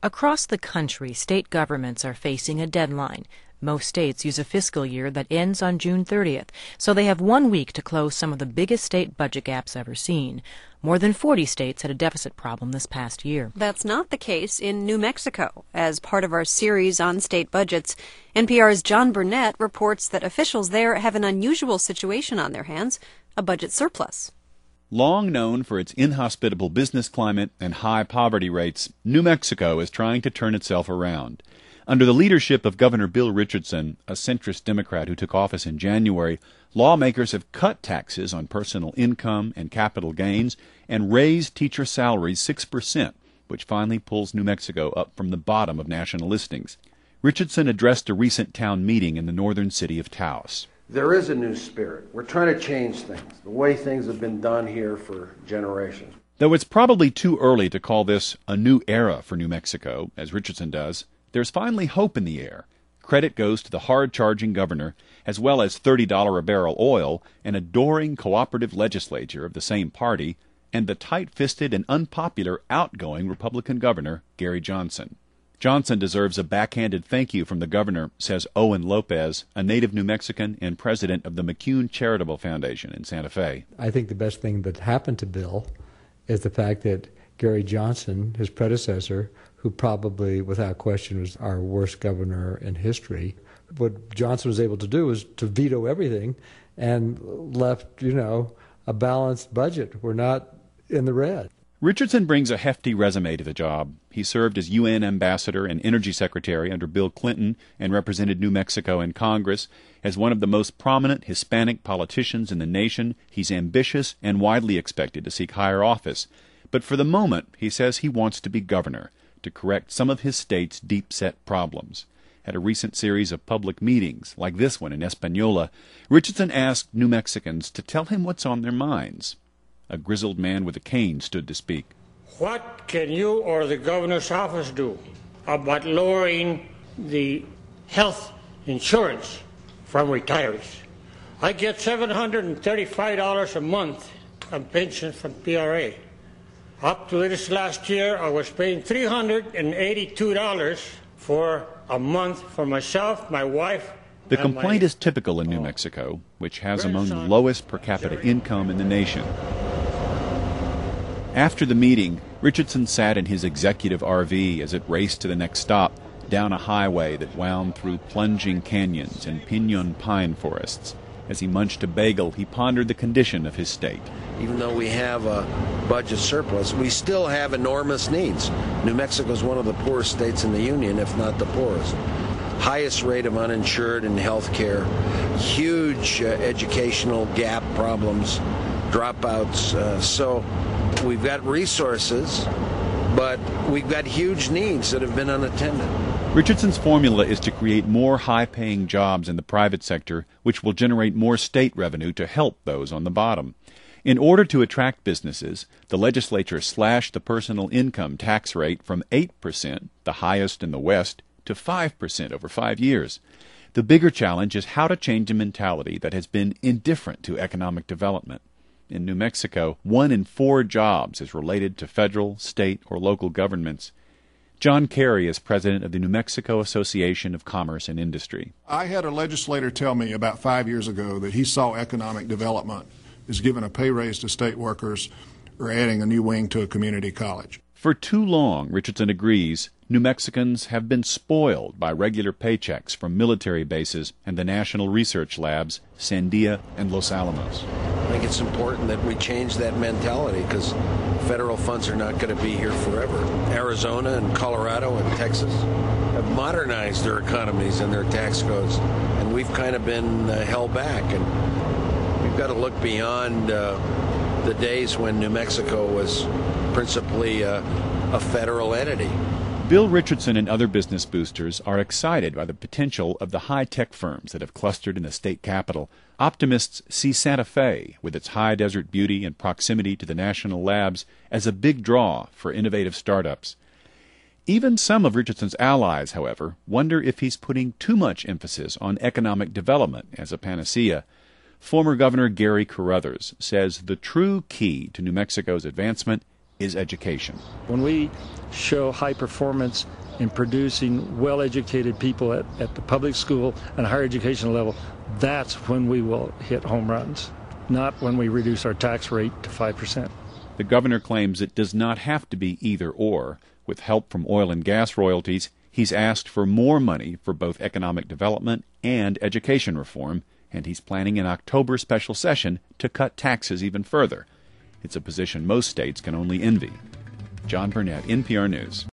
Across the country, state governments are facing a deadline. Most states use a fiscal year that ends on June 30th, so they have 1 week to close some of the biggest state budget gaps ever seen. More than 40 states had a deficit problem this past year. That's not the case in New Mexico. As part of our series on state budgets, NPR's John Burnett reports that officials there have an unusual situation on their hands, a budget surplus. Long known for its inhospitable business climate and high poverty rates, New Mexico is trying to turn itself around. Under the leadership of Governor Bill Richardson, a centrist Democrat who took office in January, lawmakers have cut taxes on personal income and capital gains and raised teacher salaries 6%, which finally pulls New Mexico up from the bottom of national listings. Richardson addressed a recent town meeting in the northern city of Taos. There is a new spirit. We're trying to change things, the way things have been done here for generations. Though it's probably too early to call this a new era for New Mexico, as Richardson does, there's finally hope in the air. Credit goes to the hard-charging governor, as well as $30 a barrel oil, an adoring cooperative legislature of the same party, and the tight-fisted and unpopular outgoing Republican governor, Gary Johnson. Johnson deserves a backhanded thank you from the governor, says Owen Lopez, a native New Mexican and president of the McCune Charitable Foundation in Santa Fe. I think the best thing that happened to Bill is the fact that Gary Johnson, his predecessor, who probably without question was our worst governor in history, what Johnson was able to do was to veto everything and left, a balanced budget. We're not in the red. Richardson brings a hefty resume to the job. He served as UN ambassador and energy secretary under Bill Clinton and represented New Mexico in Congress. As one of the most prominent Hispanic politicians in the nation, he's ambitious and widely expected to seek higher office. But for the moment, he says he wants to be governor, to correct some of his state's deep-set problems. At a recent series of public meetings, like this one in Espanola, Richardson asked New Mexicans to tell him what's on their minds. A grizzled man with a cane stood to speak. What can you or the governor's office do about lowering the health insurance from retirees? I get $735 a month on pension from PRA. Up to this last year, I was paying $382 for a month for myself, my wife. The complaint is typical in New Mexico, which has among the lowest per capita income in the nation. After the meeting, Richardson sat in his executive RV as it raced to the next stop, down a highway that wound through plunging canyons and piñon pine forests. As he munched a bagel, he pondered the condition of his state. Even though we have a budget surplus, we still have enormous needs. New Mexico is one of the poorest states in the union, if not the poorest. Highest rate of uninsured in health care, huge educational gap problems, dropouts. So we've got resources, but we've got huge needs that have been unattended. Richardson's formula is to create more high-paying jobs in the private sector, which will generate more state revenue to help those on the bottom. In order to attract businesses, the legislature slashed the personal income tax rate from 8%, the highest in the West, to 5% over 5 years. The bigger challenge is how to change a mentality that has been indifferent to economic development. In New Mexico, 1 in 4 jobs is related to federal, state, or local governments. John Kerry is president of the New Mexico Association of Commerce and Industry. I had a legislator tell me about 5 years ago that he saw economic development as giving a pay raise to state workers or adding a new wing to a community college. For too long, Richardson agrees, New Mexicans have been spoiled by regular paychecks from military bases and the national research labs, Sandia and Los Alamos. I think it's important that we change that mentality because federal funds are not going to be here forever. Arizona and Colorado and Texas have modernized their economies and their tax codes, and we've kind of been held back. And we've got to look beyond the days when New Mexico was principally a federal entity. Bill Richardson and other business boosters are excited by the potential of the high-tech firms that have clustered in the state capital. Optimists see Santa Fe, with its high desert beauty and proximity to the national labs, as a big draw for innovative startups. Even some of Richardson's allies, however, wonder if he's putting too much emphasis on economic development as a panacea. Former Governor Gary Carruthers says the true key to New Mexico's advancement is education. When we show high performance in producing well-educated people at the public school and higher education level, that's when we will hit home runs, not when we reduce our tax rate to 5%. The governor claims it does not have to be either or. With help from oil and gas royalties, he's asked for more money for both economic development and education reform, and he's planning an October special session to cut taxes even further. It's a position most states can only envy. John Burnett, NPR News.